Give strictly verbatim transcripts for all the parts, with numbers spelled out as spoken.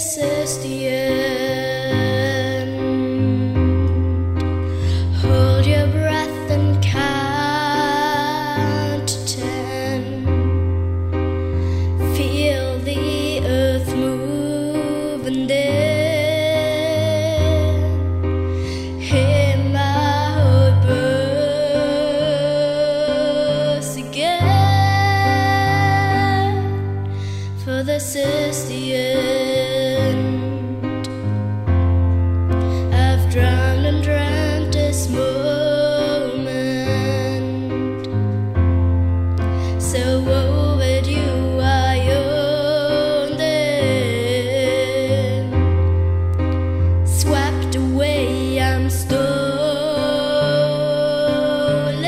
this is the end. Hold your breath and count to ten. Feel the earth move and then hear my heart burst again. For this is the end. I've drowned and dreamt this moment, so overdue I own them. Swept away, I'm stolen.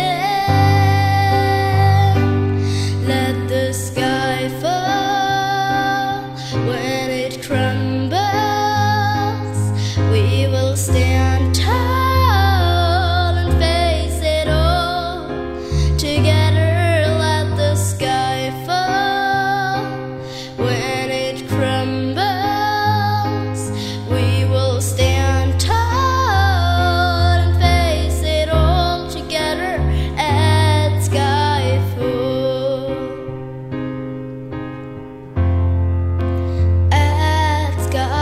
Let the sky fall. When it crumbles, we will stand tall and face it all together. Let the sky fall. When it crumbles, we will stand tall and face it all together at skyfall. At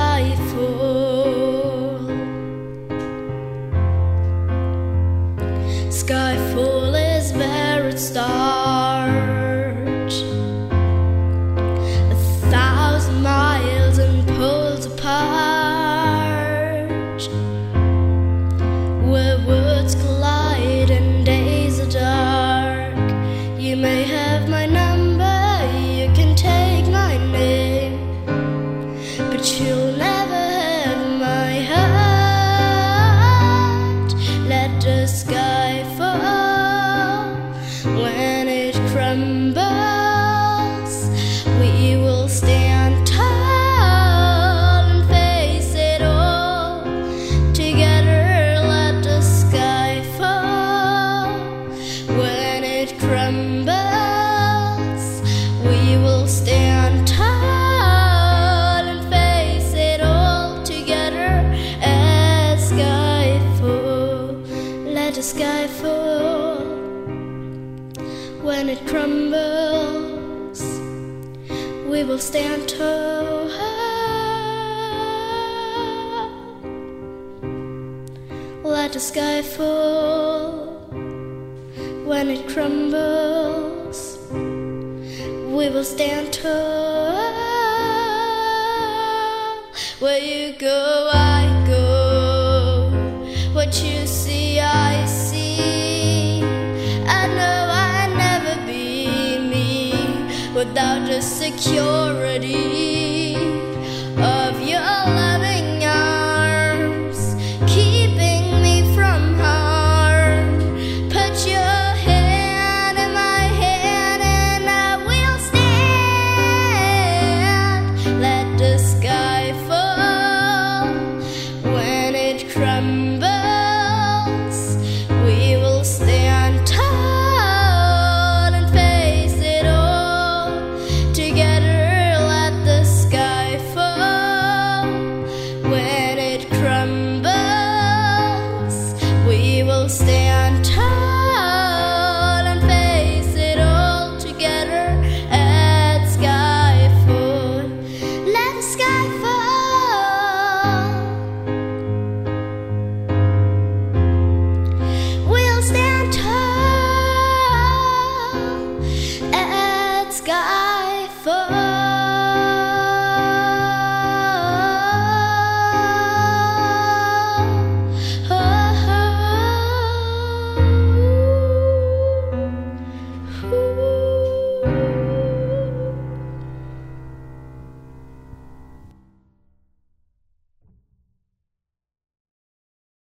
skyfall. Skyfall is where it starts, a thousand miles and poles apart, where words collide and days are dark. You may have my number, you can take my name, but you'll never have my heart. Let the sky fall. When it crumbles, we will stand tall and face it all together. Let the sky fall. When it crumbles, we will stand tall and face it all together at skyfall. Let the sky fall. When it crumbles, we will stand tall. Let the sky fall. When it crumbles, we will stand tall. Where you go, I go. What you see, I see. I know I'd never be me without the security